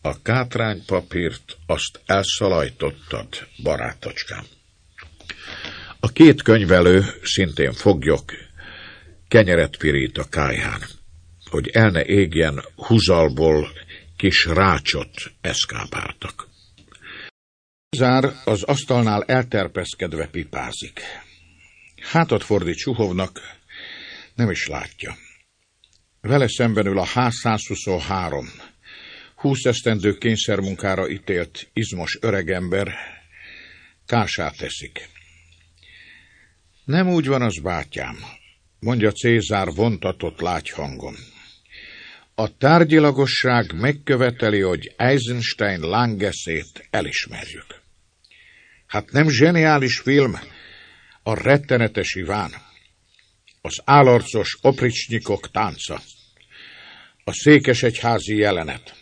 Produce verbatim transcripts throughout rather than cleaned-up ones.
A kátránypapírt azt elszalajtottad, barátocskám. A két könyvelő, szintén foglyok, kenyeret pirít a kályhán, hogy el ne égjen, húzalból kis rácsot eszkábáltak. Zár az asztalnál elterpeszkedve pipázik. Hátat fordít Suhovnak, nem is látja. Vele szemben ül a H százhuszonhárom, húsz esztendő kényszermunkára ítélt izmos öregember, kását teszik. Nem úgy van az, bátyám, mondja Cézár vontatott lágy hangon. A tárgyilagosság megköveteli, hogy Eisenstein lángeszét elismerjük. Hát nem zseniális film a rettenetes Iván, az álarcos opricsnyikok tánca, a székesegyházi jelenet.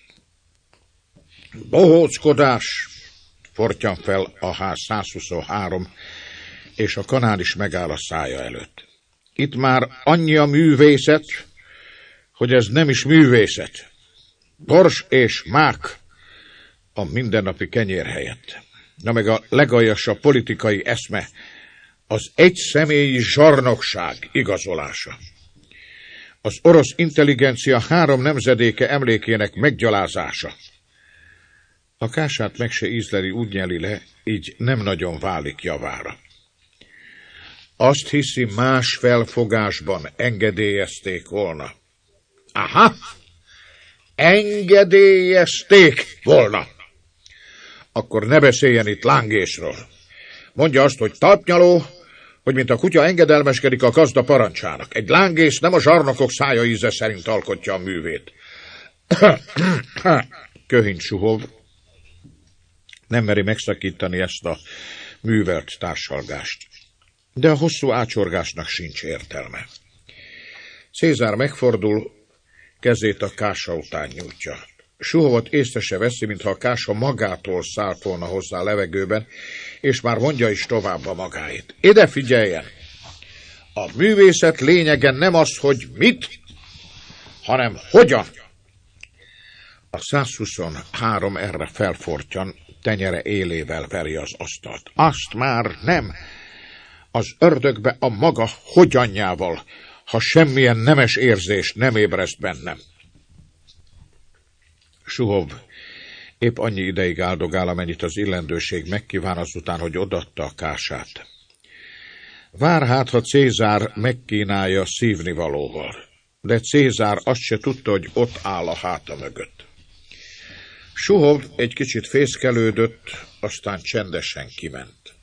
Bohóckodás, fortyan fel a H százhuszonhárom, és a kanál is megáll a szája előtt. Itt már annyi a művészet, hogy ez nem is művészet. Bors és mák a mindennapi kenyér helyett. Na meg a legaljasabb politikai eszme, az egyszemélyi zsarnokság igazolása. Az orosz intelligencia három nemzedéke emlékének meggyalázása. A kását meg se ízleli, úgy nyeli le, így nem nagyon válik javára. Azt hiszi, más felfogásban engedélyezték volna. Aha! Engedélyezték volna! Akkor ne beszéljen itt lángésről. Mondja azt, hogy talpnyaló, hogy mint a kutya engedelmeskedik a gazda parancsának. Egy lángész nem a zsarnokok szája íze szerint alkotja a művét. Köhint Suhov. Nem meri megszakítani ezt a művelt társalgást. De a hosszú ácsorgásnak sincs értelme. Cézár megfordul, kezét a kása után nyújtja. Suhovot észre se veszi, mintha a kása magától szállt volna hozzá a levegőben, és már mondja is tovább a magáét. Ide figyeljen! A művészet lényege nem az, hogy mit, hanem hogyan. A százhuszonhárom erre felfortyan, tenyere élével veri az asztalt. Azt már nem! Az ördögbe a maga hogyanjával, ha semmilyen nemes érzés nem ébreszt bennem. Suhov épp annyi ideig áldogál, amennyit az illendőség megkíván, azután, hogy odatta a kását. Vár hát, ha Cézár megkínálja szívnivalóval, de Cézár azt se tudta, hogy ott áll a háta mögött. Suhov egy kicsit fészkelődött, aztán csendesen kiment.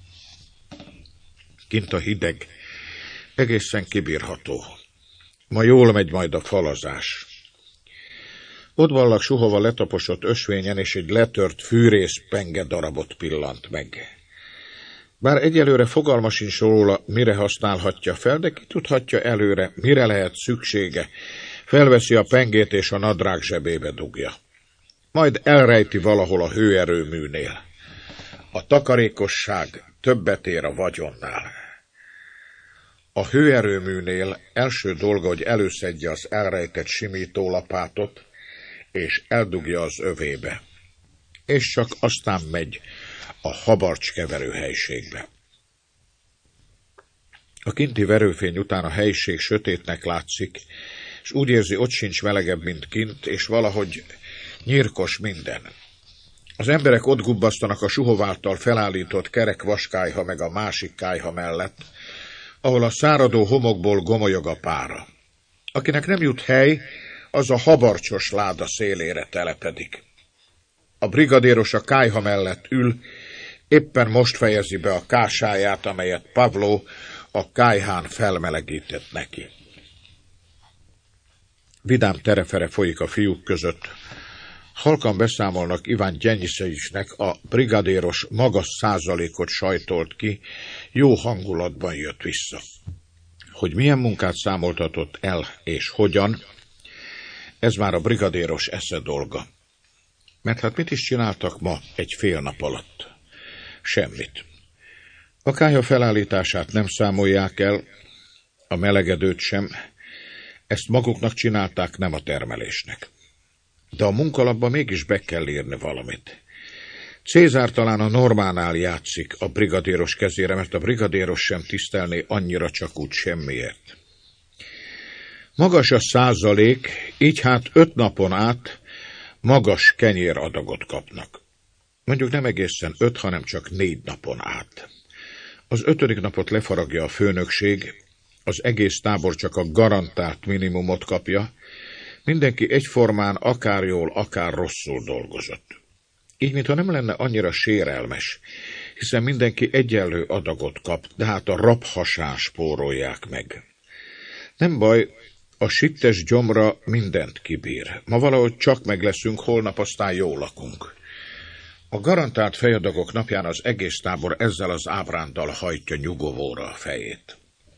Kint a hideg, egészen kibírható. Ma jól megy majd a falazás. Odvallag Suhov a letaposott ösvényen, és egy letört fűrész penge darabot pillant meg. Bár egyelőre fogalma sincs róla, mire használhatja fel, de ki tudhatja előre, mire lehet szüksége. Felveszi a pengét, és a nadrág zsebébe dugja. Majd elrejti valahol a hőerőműnél. A takarékosság többet ér a vagyonnál. A hőerőműnél első dolga, hogy előszedje az elrejtett simítólapátot, és eldugja az övébe. És csak aztán megy a habarcskeverő helységbe. A kinti verőfény után a helység sötétnek látszik, és úgy érzi, ott sincs melegebb, mint kint, és valahogy nyírkos minden. Az emberek ott gubbasztanak a Suhov által felállított kerek vaskályha meg a másik kályha mellett, ahol a száradó homokból gomolyog a pára. Akinek nem jut hely, az a habarcsos láda szélére telepedik. A brigadéros a kályha mellett ül, éppen most fejezi be a kásáját, amelyet Pavló a kályhán felmelegített neki. Vidám terefere folyik a fiúk között. Halkan beszámolnak Iván Gyenyiszejisnek, a brigadéros magas százalékot sajtolt ki, jó hangulatban jött vissza. Hogy milyen munkát számoltatott el, és hogyan, ez már a brigadéros esze dolga. Mert hát mit is csináltak ma egy fél nap alatt? Semmit. A kályha felállítását nem számolják el, a melegedőt sem, ezt maguknak csinálták, nem a termelésnek. de a munkalapba mégis be kell írni valamit. Cézár talán a Normánál játszik a brigadéros kezére, mert a brigadéros sem tisztelné annyira csak úgy semmiért. Magas a százalék, így hát öt napon át magas kenyéradagot kapnak. Mondjuk nem egészen öt, hanem csak négy napon át. Az ötödik napot lefaragja a főnökség, az egész tábor csak a garantált minimumot kapja, mindenki egyformán akár jól, akár rosszul dolgozott. Így, mintha nem lenne annyira sérelmes, hiszen mindenki egyenlő adagot kap, de hát a rabhasán spórolják meg. Nem baj, a sittes gyomra mindent kibír. Ma valahogy csak meg leszünk, holnap aztán jól lakunk. A garantált fejadagok napján az egész tábor ezzel az ábránddal hajtja nyugovóra a fejét.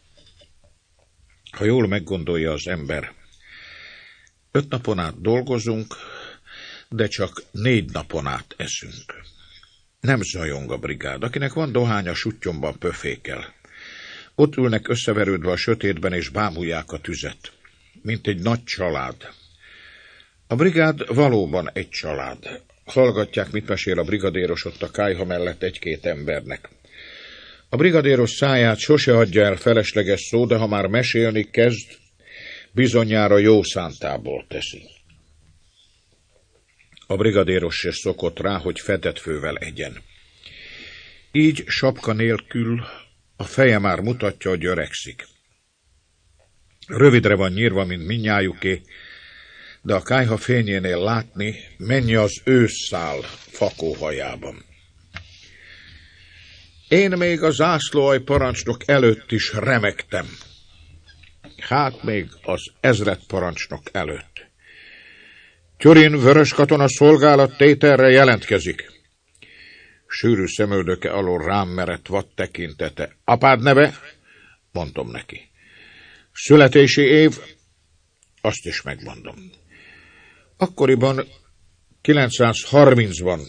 Ha jól meggondolja az ember, öt napon át dolgozunk, de csak négy napon át eszünk. Nem zajong a brigád, akinek van dohánya, suttyomban pöfékel. Ott ülnek összeverődve a sötétben, és bámulják a tüzet, mint egy nagy család. A brigád valóban egy család. Hallgatják, mit mesél a brigadéros ott a kályha mellett egy-két embernek. A brigadéros száját sose adja el felesleges szó, de ha már mesélni kezd, bizonyára jó szántából teszi. A brigadéros se szokott rá, hogy fedett fővel egyen. Így sapka nélkül a feje már mutatja, hogy öregszik. Rövidre van nyírva, mint mindnyájuké, de a kályha fényénél látni, mennyi az ősszál fakóhajában. Én még a zászlóalj parancsnok előtt is remegtem. Hát még az ezredparancsnok előtt. Tyurin vörös katona szolgálat tételre jelentkezik. Sűrű szemöldöke alól rám merett vad tekintete. Apád neve? Mondom neki. Születési év? Azt is megmondom. Akkoriban kilencszázharmincban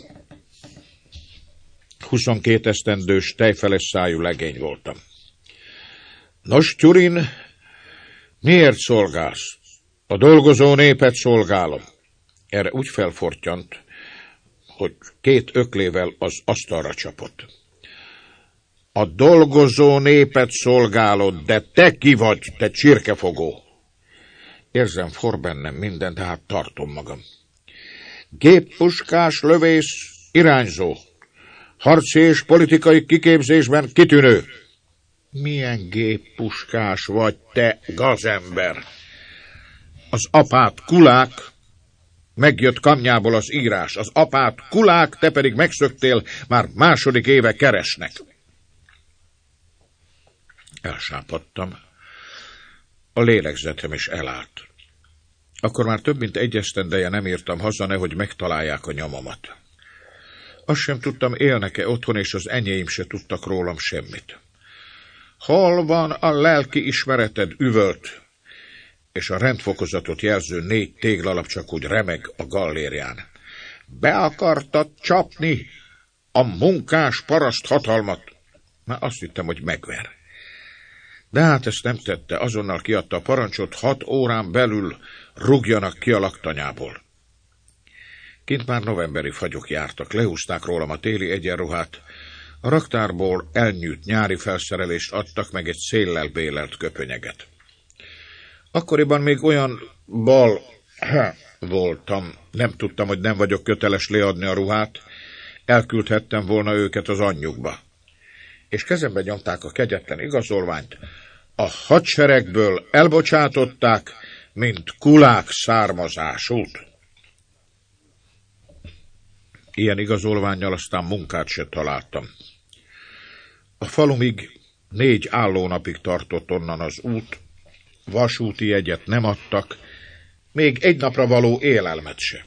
huszonkét esztendős tejfeles szájú legény voltam. Nos, Tyurin, miért szolgálsz? A dolgozó népet szolgálom. Erre úgy felfortyant, hogy két öklével az asztalra csapott. A dolgozó népet szolgálod, de te ki vagy, te csirkefogó? Érzem for bennem mindent, tehát tartom magam. Géppuskás, lövész, irányzó. Harci és politikai kiképzésben kitűnő. Milyen géppuskás vagy te, gazember? Az apád kulák, megjött kamnyából az írás. Az apád kulák, te pedig megszöktél, már második éve keresnek. Elsápadtam. A lélegzetem is elállt. Akkor már több mint egy esztendeje nem írtam haza, nehogy megtalálják a nyomomat. Azt sem tudtam, élnek-e otthon, és az enyéim se tudtak rólam semmit. Hol van a lelki ismereted, üvölt, és a rendfokozatot jelző négy téglalap csak úgy remeg a gallérián. Be akartad csapni a munkás paraszt hatalmat? Már azt hittem, hogy megver. De hát ezt nem tette, azonnal kiadta a parancsot, hat órán belül rúgjanak ki a laktanyából. Kint már novemberi fagyok jártak, lehúzták rólam a téli egyenruhát, a raktárból elnyűjt nyári felszerelést adtak, meg egy széllel bélelt köpönyeget. Akkoriban még olyan bal voltam, nem tudtam, hogy nem vagyok köteles leadni a ruhát, elküldhettem volna őket az anyjukba. És kezembe nyomták a kegyetlen igazolványt, a hadseregből elbocsátották, mint kulák származásút. Ilyen igazolvánnyal aztán munkát se találtam. A falumig négy állónapig tartott onnan az út, vasúti jegyet nem adtak, még egy napra való élelmet se.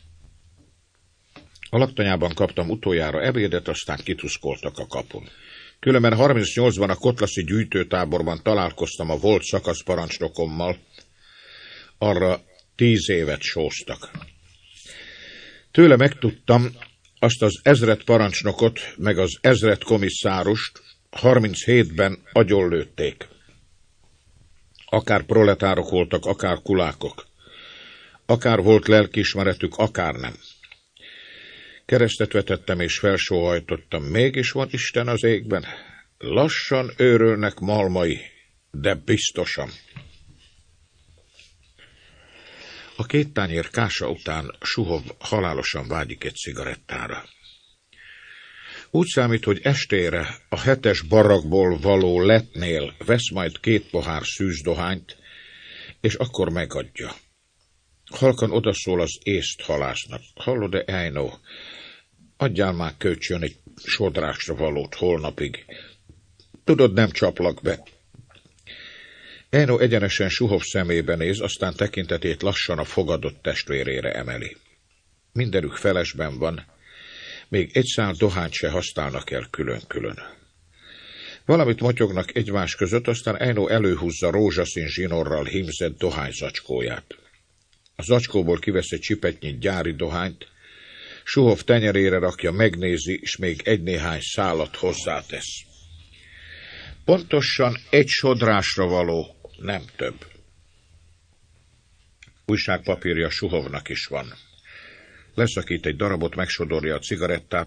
A laktanyában kaptam utoljára ebédet, aztán kituszkoltak a kapun. Különben harmincnyolcban a kotlaszi gyűjtőtáborban találkoztam a volt szakaszparancsnokommal, arra tíz évet sóztak. Tőle megtudtam, azt az ezredparancsnokot, meg az ezredkomisszárust harminchétben agyonlőtték. Akár proletárok voltak, akár kulákok. Akár volt lelkiismeretük, akár nem. Keresztet vetettem és felsóhajtottam, mégis van Isten az égben. Lassan őrölnek malmai, de biztosan. A két tányér kása után Suhov halálosan vágyik egy cigarettára. Úgy számít, hogy estére a hetes barakból való letnél vesz majd két pohár szűz dohányt, és akkor megadja. Halkan odaszól az észt halásznak. Hallod-e, Eino? Adjál már kölcsön egy sodrásra valót holnapig. Tudod, nem csaplak be. Eino egyenesen Suhov szemébe néz, aztán tekintetét lassan a fogadott testvérére emeli. Mindenük felesben van, még egy szál dohányt se használnak el külön-külön. Valamit motyognak egymás között, aztán Eino előhúzza rózsaszín zsinorral hímzett dohányzacskóját. A zacskóból kivesz egy csipetnyi gyári dohányt, Suhov tenyerére rakja, megnézi, és még egy-néhány szálat hozzátesz. Pontosan egy sodrásra való, nem több. Újságpapírja Suhovnak is van. Leszakít egy darabot, megsodorja a cigarettát,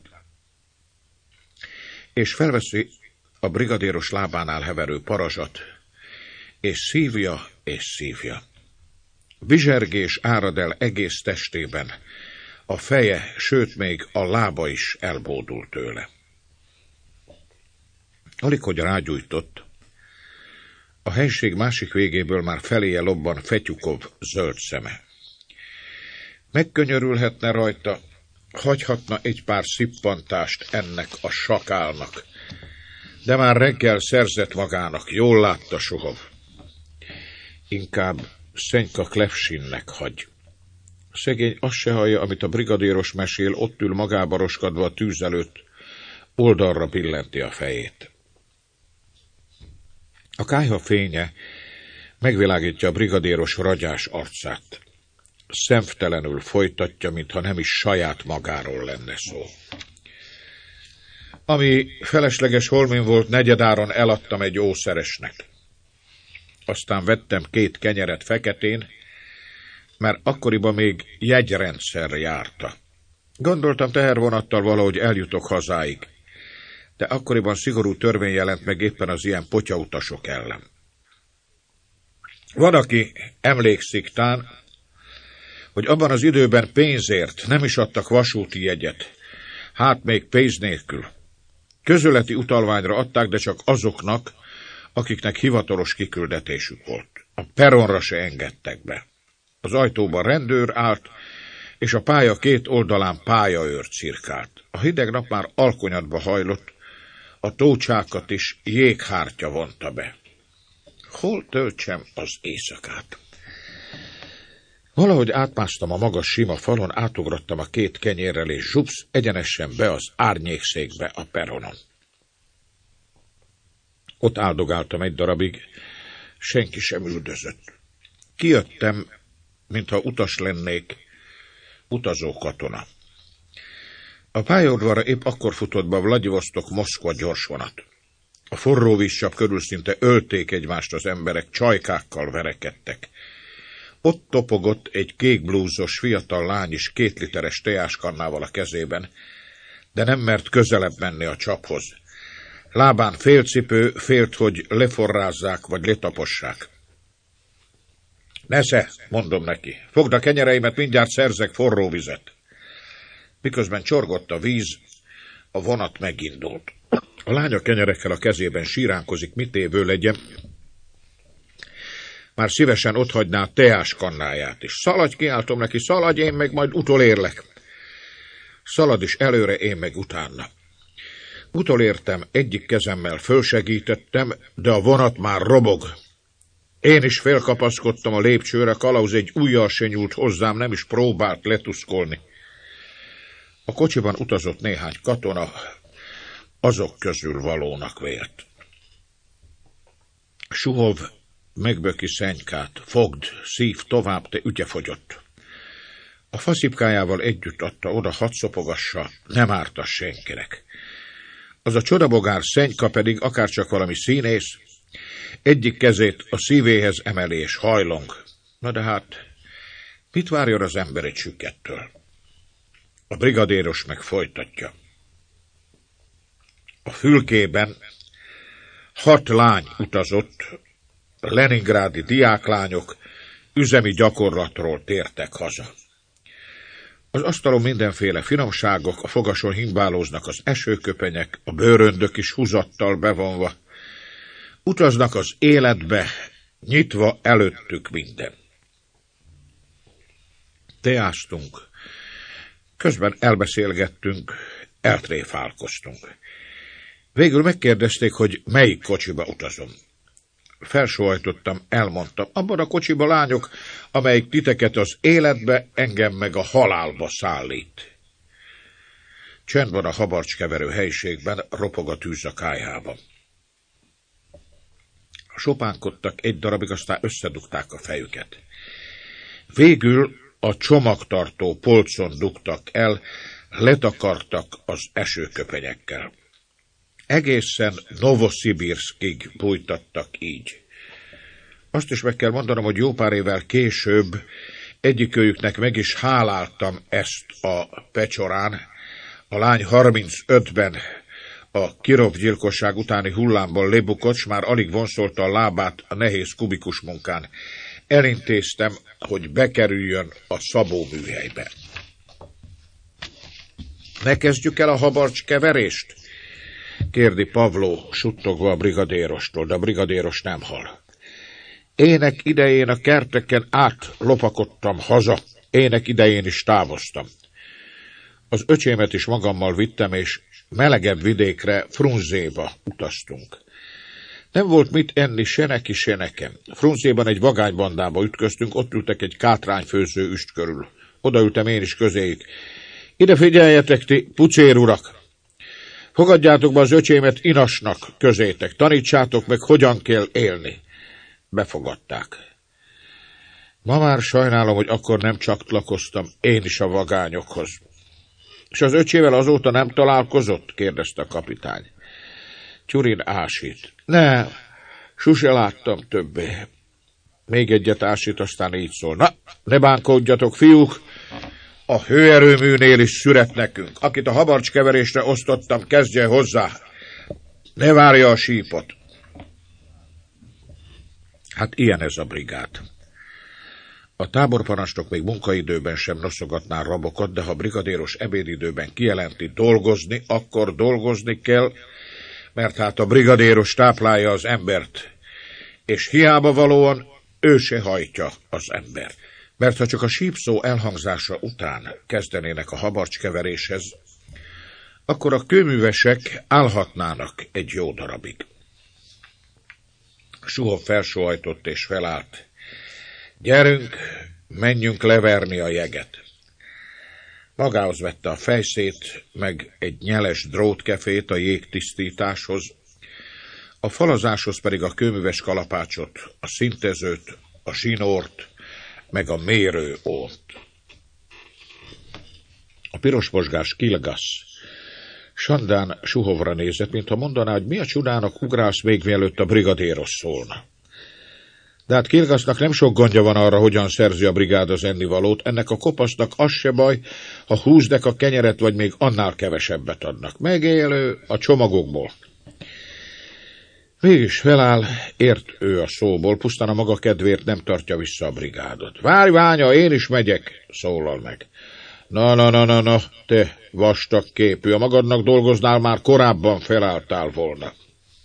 és felveszi a brigadéros lábánál heverő parazsat, és szívja és szívja. Vizsergés árad el egész testében, a feje, sőt még a lába is elbódul tőle. Alig, hogy rágyújtott, a helység másik végéből már feléje lobban Fetyukov zöld szeme. Megkönyörülhetne rajta, hagyhatna egy pár szippantást ennek a sakálnak, de már reggel szerzett magának, jól látta Suhov. Inkább Szenьka Klevsinnek hagy. Szegény azt se hallja, amit a brigadéros mesél, ott ül magába roskadva a tűz előtt, oldalra billenti a fejét. A kályha fénye megvilágítja a brigadéros ragyás arcát. Szemtelenül folytatja, mintha nem is saját magáról lenne szó. Ami felesleges holmin volt, negyedáron eladtam egy ószeresnek. Aztán vettem két kenyeret feketén, mert akkoriban még jegyrendszer járta. Gondoltam, tehervonattal valahogy eljutok hazáig, de akkoriban szigorú törvény jelent meg éppen az ilyen potyautasok ellen. Van, aki emlékszik tán, hogy abban az időben pénzért nem is adtak vasúti jegyet, hát még pénz nélkül. Közöleti utalványra adták, de csak azoknak, akiknek hivatalos kiküldetésük volt. A peronra se engedtek be. Az ajtóban rendőr állt, és a pálya két oldalán pályaőr cirkált. A hideg nap már alkonyatba hajlott, a tócsákat is jéghártya vonta be. Hol töltsem az éjszakát? Valahogy átmásztam a magas sima falon, átugrottam a két kenyérrel, és zsupsz, egyenesen be az árnyékszékbe a peronon. Ott áldogáltam egy darabig, senki sem üldözött. Kijöttem, mintha utas lennék, utazó katona. A pályaudvarra épp akkor futott be a Vladivostok-Moszkva gyorsvonat. A forró vízcsap körül szinte ölték egymást az emberek, csajkákkal verekedtek. Ott topogott egy kékblúzos fiatal lány is két literes teáskannával a kezében, de nem mert közelebb menni a csaphoz. Lábán félcipő, félt, hogy leforrázzák vagy letapossák. Nesze, mondom neki, fogd a kenyereimet, mindjárt szerzek forró vizet. Miközben csorgott a víz, a vonat megindult. A lány a kenyerekkel a kezében síránkozik, mit évő legyen. Már szívesen otthagyná a teáskannáját is. Szaladj, kiáltom neki, szaladj, én meg majd utolérlek. Szalad is előre, én meg utána. Utolértem, egyik kezemmel fölsegítettem, de a vonat már robog. Én is félkapaszkodtam a lépcsőre, kalauz egy ujjal se nyúlt hozzám, nem is próbált letuszkolni. A kocsiban utazott néhány katona, azok közül valónak vélt. Suhov megböki Szenькát, fogd, szív tovább, te ügyefogyott. A faszipkájával együtt adta oda, hadd szopogassa, nem ártas senkinek. Az a csodabogár Szenьka pedig, akárcsak valami színész, egyik kezét a szívéhez emeli és hajlong. Na de hát, Mit várjon az ember egy sükettől? A brigadéros meg folytatja. A fülkében hat lány utazott, a leningrádi diáklányok üzemi gyakorlatról tértek haza. Az asztalon mindenféle finomságok, a fogason himbálóznak az esőköpenyek, a bőröndök is húzattal bevonva. Utaznak az életbe, nyitva előttük minden. Teáztunk, közben elbeszélgettünk, eltréfálkoztunk. Végül megkérdezték, hogy melyik kocsiba utazom. Felsóhajtottam, elmondtam, abban a kocsiba, lányok, amelyik titeket az életbe, engem meg a halálba szállít. Csend van a habarcskeverő helyiségben, ropog a tűz a kályhában. Sopánkodtak egy darabig, aztán összedugták a fejüket. Végül a csomagtartó polcon dugtak el, letakartak az esőköpenyekkel. Egészen Novoszibirszkig bújtattak így. Azt is meg kell mondanom, hogy jó pár évvel később egyikőjüknek meg is háláltam ezt a pecsorán. A lány harmincötben a Kirov gyilkosság utáni hullámból lebukott, s már alig vonszolta a lábát a nehéz kubikus munkán. Elintéztem, hogy bekerüljön a Szabó műhelybe. Ne kezdjük el a habarcskeverést? Kérdi Pavló suttogva a brigadérostól, de a brigadéros nem hall. Ének idején a kerteken átlopakodtam haza, ének idején is távoztam. Az öcsémet is magammal vittem, és melegebb vidékre, Frunzéba utaztunk. Nem volt mit enni se neki, se nekem. Frunzéban egy vagánybandába ütköztünk, ott ültek egy kátrányfőző üst körül. Odaültem én is közéjük. Ide figyeljetek, ti pucérurak! Fogadjátok be az öcsémet inasnak közétek, tanítsátok meg, hogyan kell élni. Befogadták. Ma már sajnálom, hogy akkor nem csatlakoztam én is a vagányokhoz. És az öcsével azóta nem találkozott? Kérdezte a kapitány. Tyurin ásít. Ne, sose láttam többé. Még egyet ásít, aztán így szól. Na, ne bánkodjatok, fiúk! A hőerőműnél is szüret nekünk. Akit a habarcskeverésre osztottam, kezdje hozzá. Ne várja a sípot. Hát ilyen ez a brigád. A táborparancsnok még munkaidőben sem noszogatná rabokat, de ha brigadéros ebédidőben kijelenti dolgozni, akkor dolgozni kell, mert hát a brigadéros táplálja az embert, és hiába valóan ő se hajtja az ember. Mert ha csak a sípszó elhangzása után kezdenének a habarcskeveréshez, akkor a kőművesek állhatnának egy jó darabig. Suhov felsóhajtott és felállt. Gyerünk, menjünk leverni a jeget. Magához vette a fejszét, meg egy nyeles drótkefét a jégtisztításhoz, a falazáshoz pedig a kőműves kalapácsot, a szintezőt, a zsinórt, meg a mérőónt. A pirosmozgás Kilgasz Sandán Suhovra nézett, mintha mondaná, hogy mi a csodának ugrálsz még mielőtt a brigadéros szólna. De hát Kilgasznak nem sok gondja van arra, hogyan szerzi a brigád az ennivalót, ennek a kopasznak az se baj, ha húzdek a kenyeret, vagy még annál kevesebbet adnak. Megélő a csomagokból. Mégis feláll, ért ő a szóból, pusztán a maga kedvéért nem tartja vissza a brigádot. Várj, Ványa, én is megyek, szólal meg. Na, na, na, na, na, te vastag képű, a magadnak dolgoznál, már korábban felálltál volna.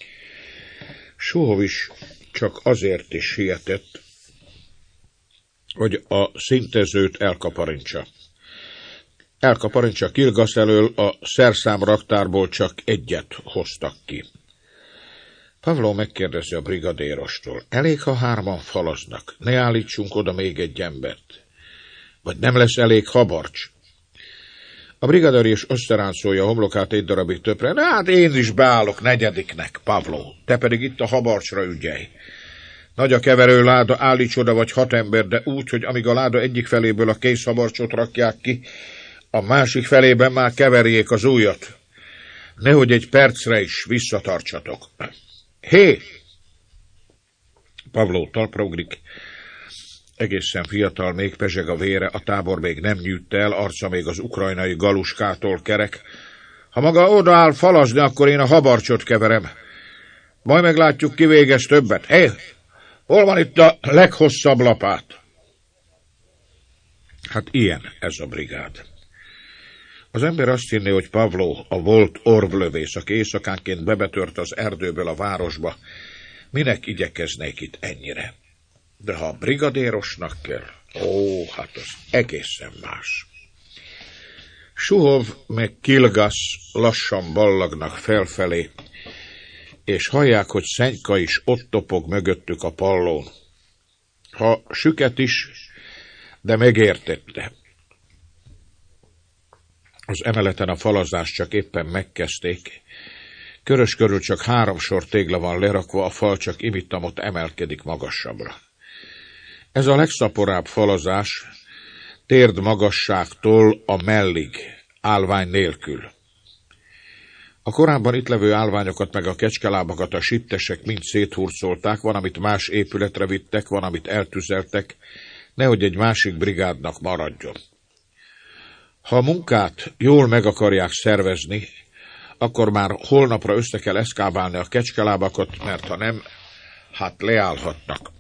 Suhov is csak azért is sietett, hogy a szintezőt elkaparintsa. Elkaparintsa Kilgasz elől, a szerszám raktárból csak egyet hoztak ki. Pavló megkérdezi a brigadérostól, elég, ha hárman falaznak, ne állítsunk oda még egy embert. Vagy nem lesz elég habarcs? A brigadér is összeráncolja a homlokát egy darabig többre. Na hát én is beállok negyediknek, Pavló, te pedig itt a habarcsra ügyelj. Nagy a keverő láda, állíts oda vagy hat ember, de úgy, hogy amíg a láda egyik feléből a kész habarcsot rakják ki, a másik felében már keverjék az újat. Nehogy egy percre is visszatartsatok. Hé! Pavló talpra ugrik. Egészen fiatal, még pezseg a vére, a tábor még nem nyűtt el, arca még az ukrajnai galuskától kerek. Ha maga odaáll falazni, akkor én a habarcsot keverem. Majd meglátjuk, ki végez többet. Hé, hol van itt a leghosszabb lapát? Hát ilyen ez a brigád. Az ember azt hinné, hogy Pavló, a volt orvlövész, aki éjszakánként bebetört az erdőből a városba, minek igyekeznék itt ennyire? De ha a brigadérosnak kell, ó, hát az egészen más. Suhov meg Kilgasz lassan ballagnak felfelé, és hallják, hogy Szennyka is ott topog mögöttük a pallón. Ha süket is, de megértette. Az emeleten a falazást csak éppen megkezdték. Körös körül csak három sor tégla van lerakva, a fal csak imittamot emelkedik magasabbra. Ez a legszaporább falazás, térd magasságtól a mellig, állvány nélkül. A korábban itt levő állványokat meg a kecskelábakat a sittesek mind széthurcolták, van, amit más épületre vittek, van, amit eltüzeltek, nehogy egy másik brigádnak maradjon. Ha a munkát jól meg akarják szervezni, akkor már holnapra össze kell eszkábálni a kecskelábakat, mert ha nem, hát leállhatnak.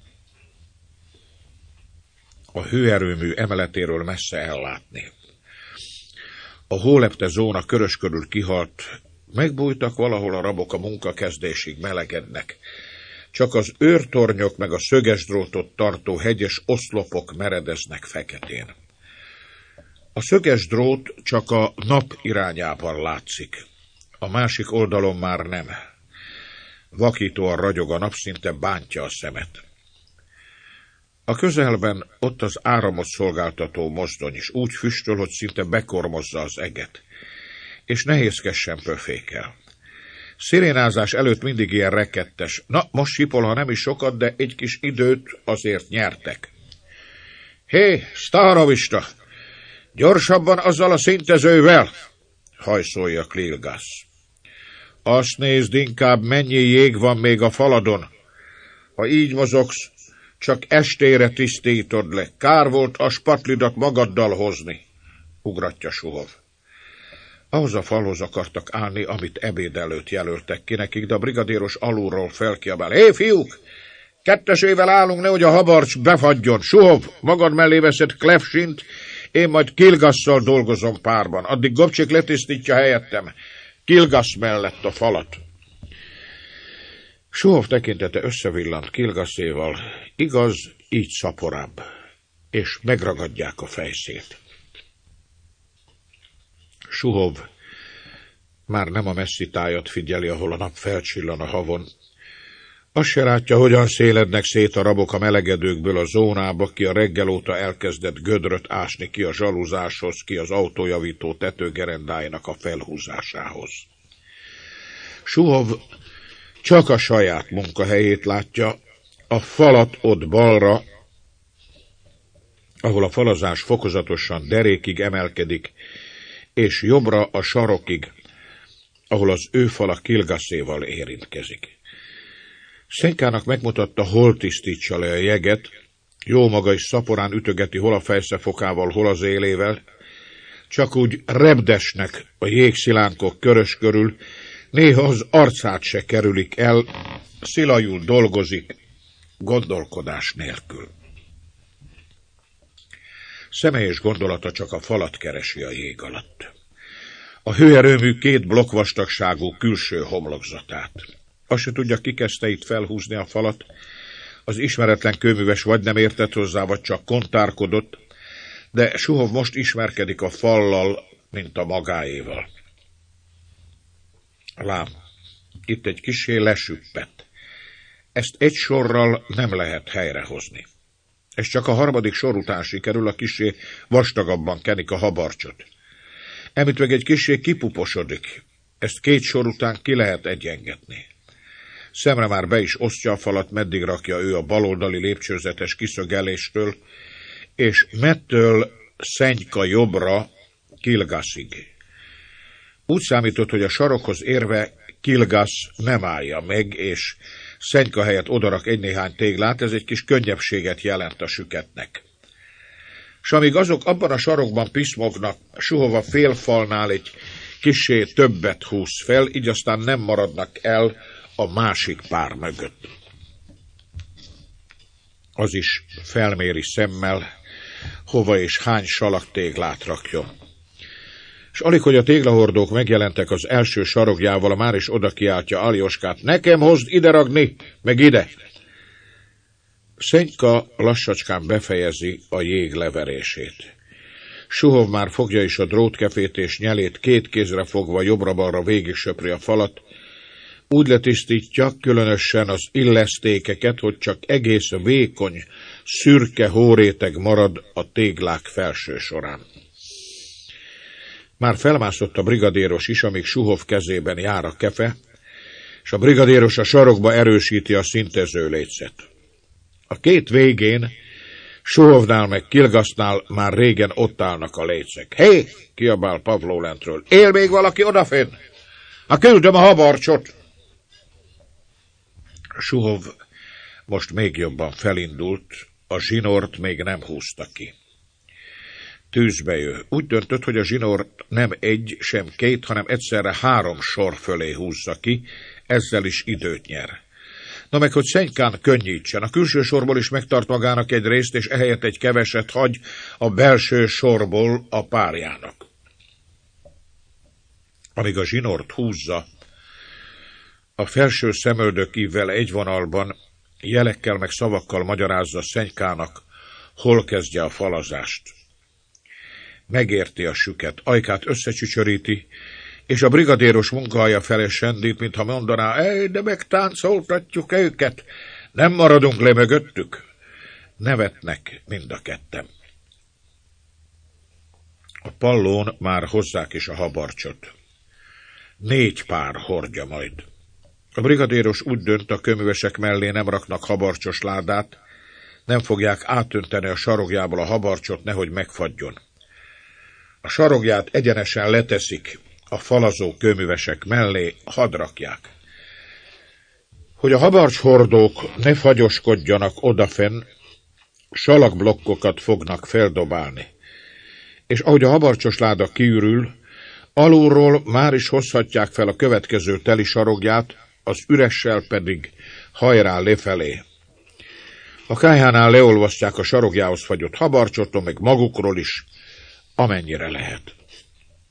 A hőerőmű emeletéről messze ellátni. A hólepte zóna körös körül kihalt, megbújtak valahol a rabok, a munkakezdésig melegednek. Csak az őrtornyok meg a szöges drótot tartó hegyes oszlopok meredeznek feketén. A szöges drót csak a nap irányában látszik, a másik oldalon már nem. Vakítóan ragyog a nap, szinte bántja a szemet. A közelben ott az áramot szolgáltató mozdony is úgy füstöl, hogy szinte bekormozza az eget, és nehézkesen pöfékel. Szirénázás előtt mindig ilyen rekettes. Na, most sipol, ha nem is sokat, de egy kis időt azért nyertek. Hé, Staharovista! Gyorsabban azzal a szintezővel! Hajszolja Kilgasz. Azt nézd inkább, mennyi jég van még a faladon. Ha így mozogsz, csak estére tisztítod le. Kár volt a spatlidat magaddal hozni, ugratja Suhov. Ahhoz a falhoz akartak állni, amit ebéd előtt jelöltek ki nekik, de a brigadéros alulról felkiabál. Hé, fiúk! Kettesével állunk, nehogy a habarcs befagyjon. Suhov, magad mellé veszed Klefsint, én majd Kilgasszal dolgozom párban. Addig Gobcsék letisztítja helyettem. Kilgasz mellett a falat. Suhov tekintete összevillant Kilgaszéval. Igaz, így szaporább. És megragadják a fejszét. Suhov már nem a messzi tájat figyeli, ahol a nap felcsillan a havon. Azt se látja, hogyan szélednek szét a rabok a melegedőkből a zónába, ki a reggel óta elkezdett gödröt ásni, ki a zsaluzáshoz, ki az autójavító tetőgerendáinak a felhúzásához. Suhov csak a saját munkahelyét látja, a falat ott balra, ahol a falazás fokozatosan derékig emelkedik, és jobbra a sarokig, ahol az ő fala Kilgaszéval érintkezik. Szennykának megmutatta, hol tisztítsa le a jeget, jó maga is szaporán ütögeti hol a fejszefokával, hol az élével, csak úgy repdesnek a jégszilánkok körös körül, néha az arcát se kerülik el, szilajul dolgozik, gondolkodás nélkül. Személyes gondolata csak a falat keresi a jég alatt. A hőerőmű két blokk vastagságú külső homlokzatát. Azt se tudja, ki kezdte itt felhúzni a falat. Az ismeretlen kőműves vagy nem értett hozzá, vagy csak kontárkodott, de Suhov most ismerkedik a fallal, mint a magáéval. Lám, itt egy kissé lesüppett. Ezt egy sorral nem lehet helyrehozni. Ez csak a harmadik sor után sikerül, a kissé vastagabban kenik a habarcsot. Emit meg egy kissé kipuposodik. Ezt két sor után ki lehet egyengetni. Szemre már be is osztja a falat, meddig rakja ő a baloldali lépcsőzetes kiszögeléstől, és mettől Szennyka jobbra Kilgaszig. Úgy számított, hogy a sarokhoz érve Kilgasz nem állja meg, és Szenyka helyett odarak egy-néhány téglát, ez egy kis könnyebbséget jelent a süketnek. S amíg azok abban a sarokban piszmognak, Suhova félfalnál egy kissé többet húz fel, így aztán nem maradnak el a másik pár mögött. Az is felméri szemmel, hova és hány salaktéglát rakjon. És alig, hogy a téglahordók megjelentek az első sarogjával, a már is oda kiáltja Aljoskát: nekem hozd ide ragni, meg ide! Szenyka lassacskán befejezi a jég leverését. Suhov már fogja is a drótkefét, és nyelét két kézre fogva jobbra-balra végig söpri a falat. Úgy letisztítja, különösen az illesztékeket, hogy csak egész vékony, szürke hóréteg marad a téglák felső során. Már felmászott a brigadéros is, amíg Suhov kezében jár a kefe, és a brigadéros a sarokba erősíti a szintező lécet. A két végén, Suhovnál meg Kilgasznál már régen ott állnak a lécek. Hé! Kiabál Pavló lentről. Él még valaki odafenn? Ha küldöm a habarcsot! Suhov most még jobban felindult, a zsinort még nem húzta ki. Tűzbe jő. Úgy döntött, hogy a zsinort nem egy, sem két, hanem egyszerre három sor fölé húzza ki, ezzel is időt nyer. Na meg, hogy Szenykán könnyítsen, a külső sorból is megtart magának egy részt, és ehelyett egy keveset hagy a belső sorból a párjának. Amíg a zsinort húzza, a felső szemöldökívvel egy vonalban jelekkel meg szavakkal magyarázza Szenykának, hol kezdje a falazást. Megérti a süket, ajkát összecsücsöríti, és a brigadéros munkahaja felé sendít, mintha mondaná: ej, de megtáncoltatjuk őket, nem maradunk le mögöttük. Nevetnek mind a ketten. A pallón már hozzák is a habarcsot. Négy pár hordja majd. A brigadéros úgy dönt, a köművesek mellé nem raknak habarcsos ládát, nem fogják átönteni a sarogjából a habarcsot, nehogy megfagyjon. A sarogját egyenesen leteszik a falazó kőművesek mellé, hadd rakják. Hogy a habarcshordók ne fagyoskodjanak odafenn, salakblokkokat fognak feldobálni. És ahogy a habarcsos láda kiürül, alulról már is hozhatják fel a következő teli sarogját, az üressel pedig hajrá lefelé. A kályhánál leolvasztják a sarogjához fagyott habarcsoton, meg magukról is, amennyire lehet.